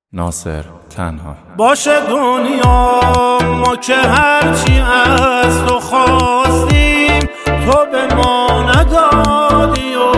ناصر تنها. باشه دنیا ما که هرچی از تو خواستیم تو به ما ندادی و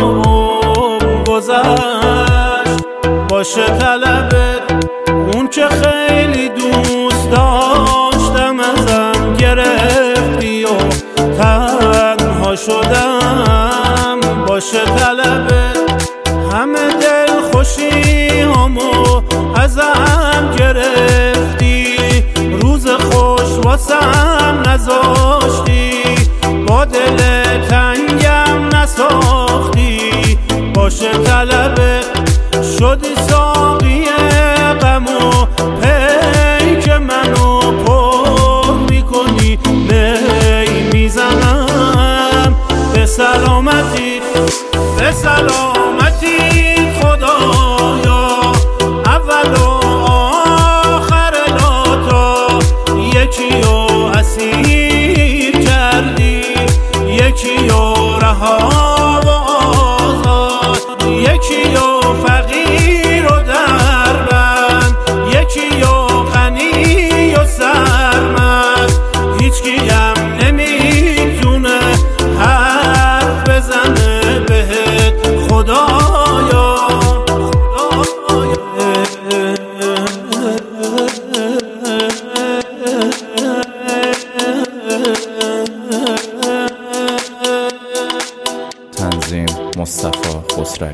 گذشت. باشه طلبت اون که خیلی دوست داشتم ازم گرفتی و تنها شدم. باشه طلبت همه دل خوشی همو ازم گرفتی، روز خوش واسم نذاشتی، با دل تنگم نساختی. باشه طلبت شدی ساقی غمو پیک منو پر میکنی، می میزنم به سلامتی به سلامتی خدایا. اول و آخر لاتا یکی رو اسیر کردی، یکی رو رها و آزاد، یکی رو فقیر و دربند، یکی رو غنی و سرمست. هیچکی هم نمیتونه حرف بزنه بهت خدایا. تنظیم مصطفی خسروی.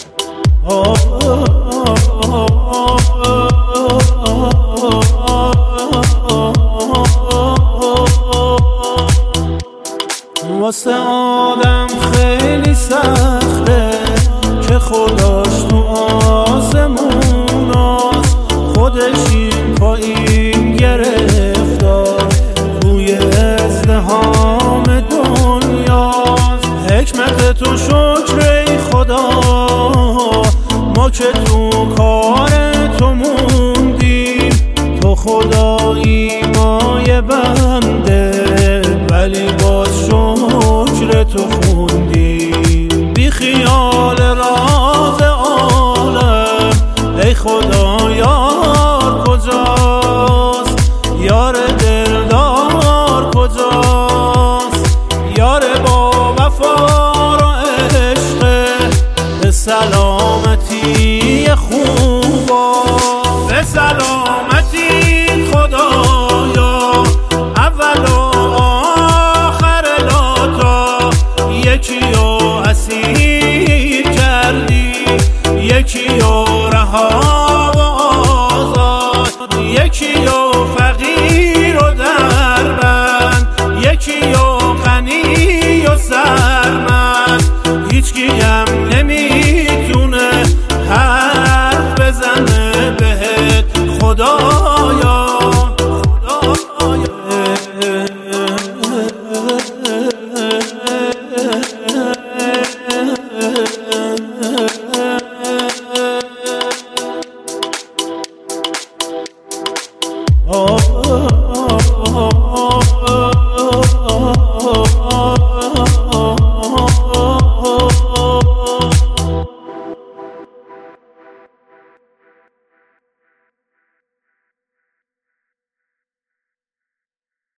واسه آدم خیلی سخته که خداش تو آسموناست، خودش این پایین گرفتار روی ازدحام دنیاست. حکمت تو شکر ای خدا ما که تو کار تو موندیم. تو خدایی مای بنده ولی باز شکر تو خوندیم. بی خیال راز عالم ای خدا یار کجاست، یار دلدار کجاست، یار با وفا و عشق. به سلامتی خوبا به سلامتی خدایا. اول و آخر لاتا یکی رو اسیر کردی، یکی رو رها و آزاد، یکی